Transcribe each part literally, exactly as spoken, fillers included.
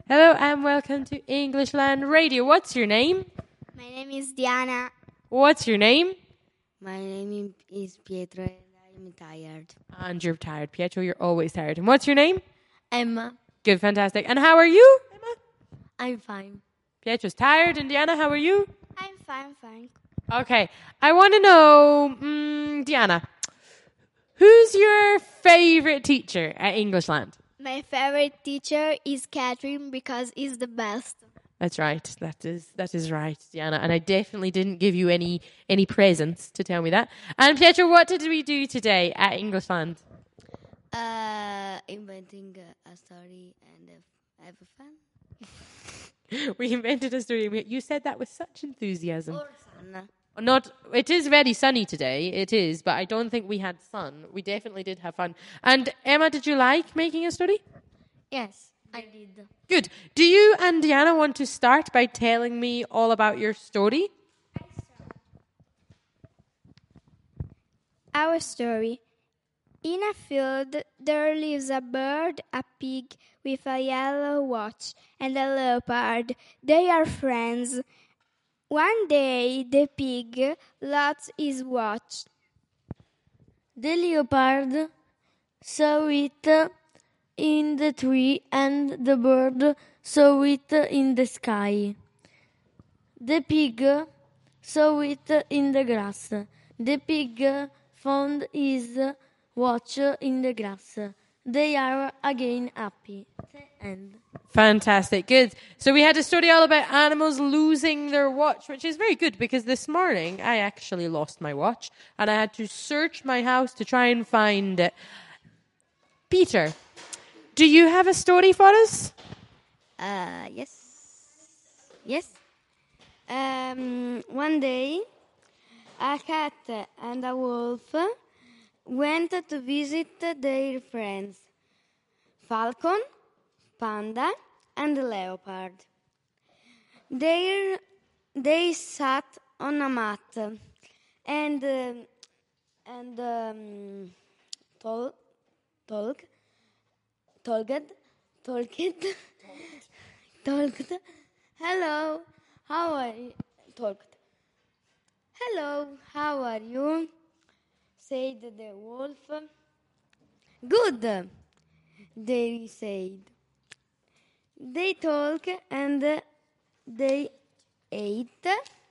Hello and welcome to Englishland Radio. What's your name? My name is Diana. What's your name? My name is Pietro and I'm tired. And you're tired, Pietro. You're always tired. And what's your name? Emma. Good, fantastic. And how are you, Emma? I'm fine. Pietro's tired. And Diana, how are you? I'm fine, fine. Okay. I want to know, um, Diana, who's your favorite teacher at Englishland? My favorite teacher is Catherine because he's the best. That's right. That is that is right, Diana. And I definitely didn't give you any any presents to tell me that. And Pietro, what did we do today at Englishland? Uh, inventing a, a story and uh, have fun. We invented a story. We- You said that with such enthusiasm. Or fun. Not. It is very sunny today. It is, but I don't think we had sun. We definitely did have fun. And Emma, did you like making a story? Yes, I did. Good. Do you and Diana want to start by telling me all about your story? Our story. In a field, there lives a bird, a pig with a yellow watch, and a leopard. They are friends. One day, the pig lost his watch. The leopard saw it in the tree and the bird saw it in the sky. The pig saw it in the grass. The pig found his watch in the grass. They are again happy. The end. Fantastic. Good. So we had a story all about animals losing their watch, which is very good because this morning I actually lost my watch and I had to search my house to try and find it. Peter, do you have a story for us? Uh, yes. Yes. Um, one day, a cat and a wolf went to visit their friends, Falcon, Panda, and leopard. They they sat on a mat and uh, and um, tol- talk talked talked talked. Hello, how are you? Talked. Hello, how are you? Said the wolf. Good, they said. They talk and they ate.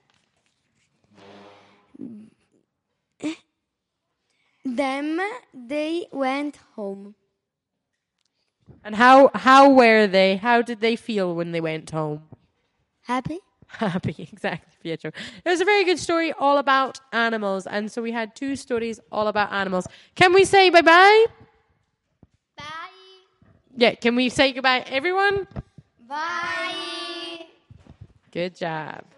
Then they went home. And how how were they? How did they feel when they went home? Happy? Happy, exactly, Pietro. It was a very good story all about animals, and so we had two stories all about animals. Can we say bye-bye? Bye. Yeah, can we say goodbye, everyone? Bye. Good job.